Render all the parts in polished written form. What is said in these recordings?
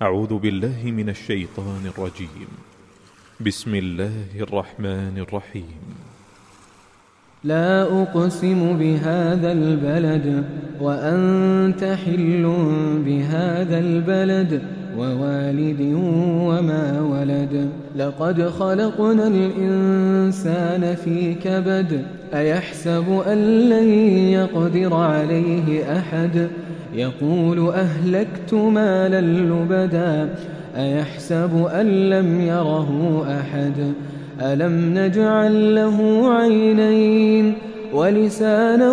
أعوذ بالله من الشيطان الرجيم. بسم الله الرحمن الرحيم. لا أقسم بهذا البلد وأنت حل بهذا البلد ووالد وما ولد. لقد خلقنا الإنسان في كبد. أيحسب أن لن يقدر عليه أحد. يقول أهلكت مالا لبدا. أيحسب أن لم يره أحد. ألم نجعل له عينين ولسانا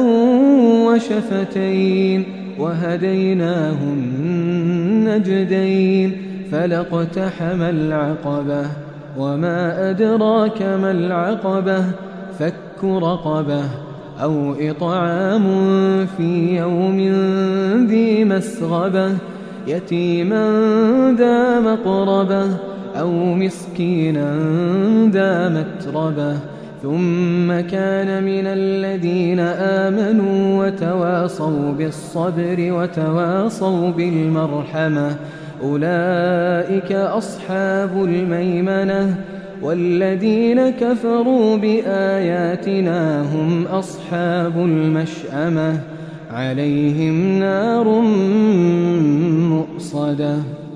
وشفتين وهديناه النجدين. فلاقتحم العقبة وما أدراك ما العقبة. فك رقبة أو إطعام في يوم ذي مسغبة. يتيما ذا مقربة أو مسكينا ذا متربة. ثم كان من الذين آمنوا وتواصوا بالصبر وتواصوا بالمرحمة. أولئك أصحاب الميمنة. والذين كفروا بآياتنا هم أصحاب المشأمة. عليهم نار مؤصدة.